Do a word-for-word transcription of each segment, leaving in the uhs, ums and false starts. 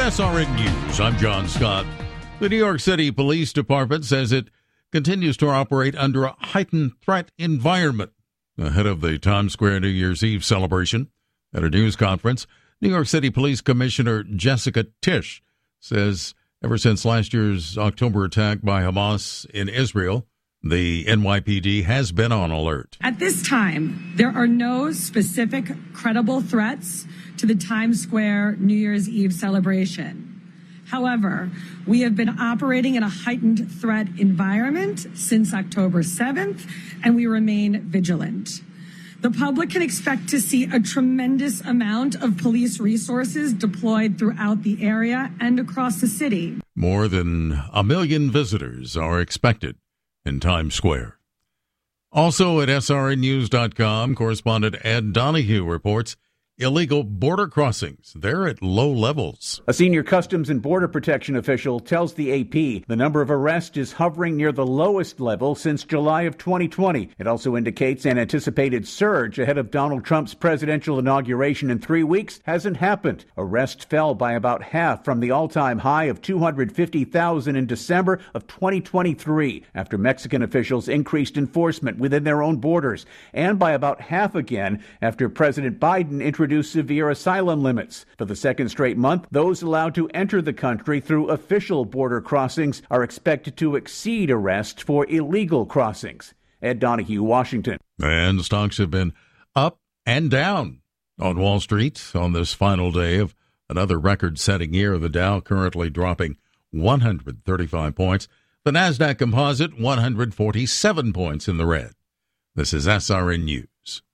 S R N News, I'm John Scott. The New York City Police Department says it continues to operate under a heightened threat environment ahead of the Times Square New Year's Eve celebration. At a news conference, New York City Police Commissioner Jessica Tisch says ever since last year's October attack by Hamas in Israel, the N Y P D has been on alert. At this time, there are no specific credible threats to the Times Square New Year's Eve celebration. However, we have been operating in a heightened threat environment since October seventh, and we remain vigilant. The public can expect to see a tremendous amount of police resources deployed throughout the area and across the city. More than a million visitors are expected in Times Square. Also at S R N news dot com, correspondent Ed Donahue reports illegal border crossings. They're at low levels. A senior Customs and Border Protection official tells the A P the number of arrests is hovering near the lowest level since July of twenty twenty. It also indicates an anticipated surge ahead of Donald Trump's presidential inauguration in three weeks hasn't happened. Arrests fell by about half from the all-time high of two hundred fifty thousand in December of twenty twenty-three after Mexican officials increased enforcement within their own borders, and by about half again after President Biden introduced Introduce severe asylum limits. For the second straight month, those allowed to enter the country through official border crossings are expected to exceed arrests for illegal crossings. Ed Donahue, Washington. And stocks have been up and down on Wall Street on this final day of another record-setting year. The Dow currently dropping one hundred thirty-five points. The NASDAQ Composite one hundred forty-seven points in the red. This is S R N News.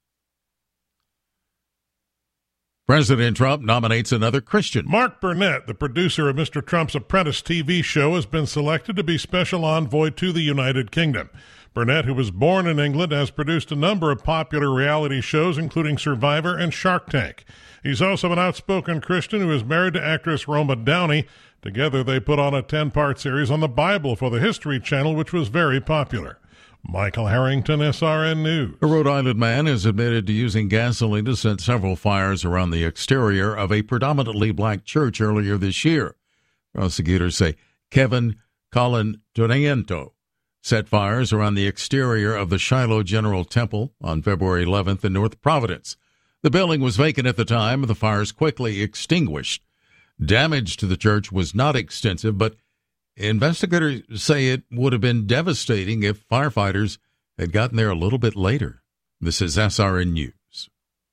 President Trump nominates another Christian. Mark Burnett, the producer of Mister Trump's Apprentice T V show, has been selected to be special envoy to the United Kingdom. Burnett, who was born in England, has produced a number of popular reality shows, including Survivor and Shark Tank. He's also an outspoken Christian who is married to actress Roma Downey. Together, they put on a ten-part series on the Bible for the History Channel, which was very popular. Michael Harrington, S R N News. A Rhode Island man is admitted to using gasoline to set several fires around the exterior of a predominantly black church earlier this year. Prosecutors say Kevin Colantonento set fires around the exterior of the Shiloh General Temple on February eleventh in North Providence. The building was vacant at the time. The fires quickly extinguished. Damage to the church was not extensive, but investigators say it would have been devastating if firefighters had gotten there a little bit later. This is S R N News.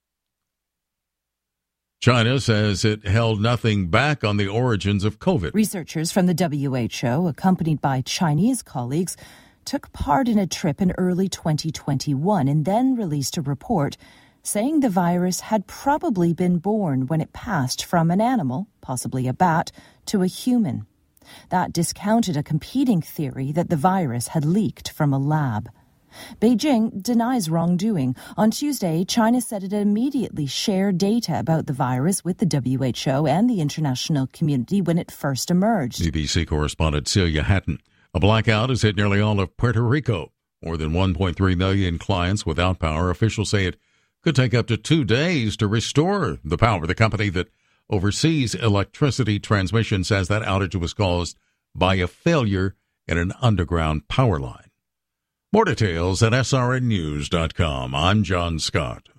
China says it held nothing back on the origins of COVID. Researchers from the W H O, accompanied by Chinese colleagues, took part in a trip in early twenty twenty-one and then released a report saying the virus had probably been born when it passed from an animal, possibly a bat, to a human. That discounted a competing theory that the virus had leaked from a lab. Beijing denies wrongdoing. On Tuesday, China said it immediately shared data about the virus with the W H O and the international community when it first emerged. B B C correspondent Celia Hatton. A blackout has hit nearly all of Puerto Rico. More than one point three million clients without power. Officials say it could take up to two days to restore the power. The company that overseas electricity transmission says that outage was caused by a failure in an underground power line. More details at S R N news dot com. I'm John Scott.